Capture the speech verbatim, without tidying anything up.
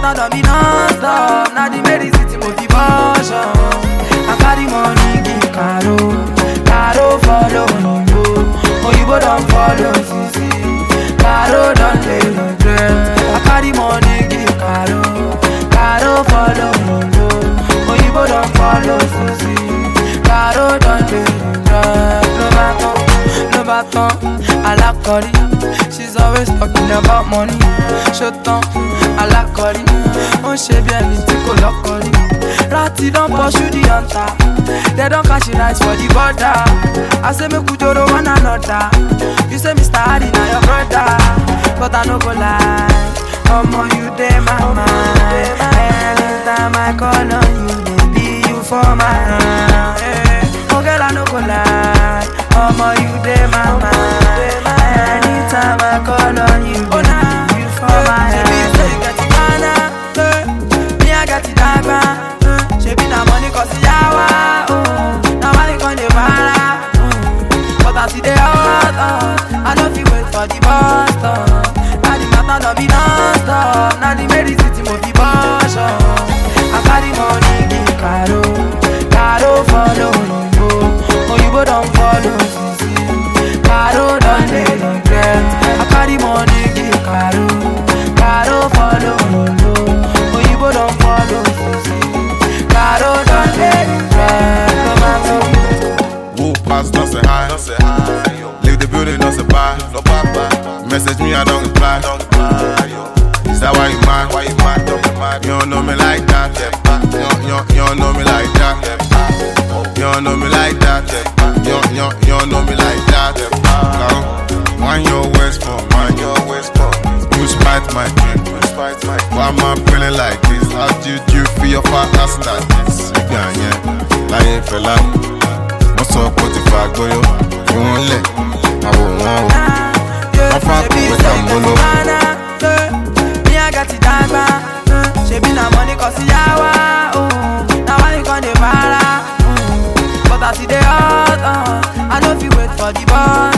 matter don't be non-stop. Now the medicine motivation. I carry money give Caro, Caro follow Oyinbo, Oyinbo don't follow Sisi, Caro don't dey regret. I carry money give Caro, Caro follow Oyinbo, Oyinbo don't follow Sisi, Caro don't dey regret. No matter, no matter, I like Cori. She's always talking about money. Shut up, I like Cori. Oh, she be anything go lock Cori. Ratty don't pursue the hunter. They don't catch it nice for the border. I say me kujoro one another. You say Mister Hardy now your brother, but I no go lie. Omo you dey my mind. Anytime I call on you, baby you for my hand. Oh girl I no go lie. Omo you dey my mind. Anytime I call on you, baby you for my hand. You get it banana, me I get it dagba. She be na money cause yawa, oh. Now money con dey para, oh. But I see the hot, oh. I don't feel wait for the bus stop. Now the matter don't be non-stop. Now the medicine motivation. I carry money give Caro, Caro follow Oyinbo, Oyinbo don't follow Sisi, Caro don't dey regret. I carry money give Caro, Caro follow Oyinbo, Oyinbo don't follow Sisi. Who pass, don't say hi. Don't say hi. Leave the building, don't say bye. No bye bye. Message me, I don't reply. Don't reply. Is that why you mad? Why you mad? Don't be mad. You don't know me like that. You don't, you don't, you don't know me like that. You don't know me like that. You don't, you don't, you don't know me like that. Now, mind your ways for, mind your ways for. You spite my dream. Why am I feeling like this? How did you feel your fat ass like this? Yeah, yeah. Lying for life. What's up with the fag boy? You won't let. I won't want. I'm fucking with Tambolo. Me, I got it dagba. She be na money cause yawa, oh. Now I ain't gonna para, oh. But I see the hot, oh. I don't feel wait for the bus.